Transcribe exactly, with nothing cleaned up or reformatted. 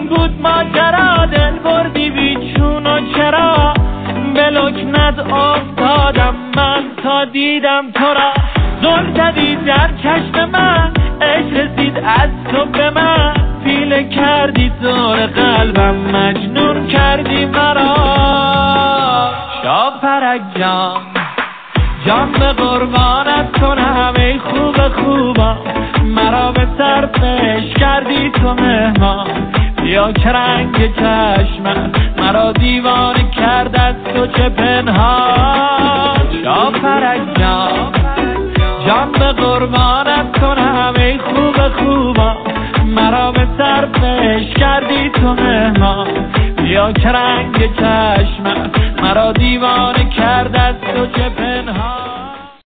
این بود ماجرا، دل بردی بیچون و چرا به لکنت افتادم من تا دیدم تو را. زل زدی در چشم من، عشق رسید از تو به من، پیله کردی دور قلبم، مجنون کردی مرا. شاپرک جان جان به قربانت کنم ای خوب خوبم، مرا به سرپش کردی تو مهمان. بیا که رنگ چشمم مرا دیوانه کرد از تو چه پنهان. شاپرک جان جان به قربانت کنم ای خوب خوبم، مرا به سرپش کردی تو مهمان. بیا که رنگ چشمم مرا دیوانه کرد از تو چه پنهان.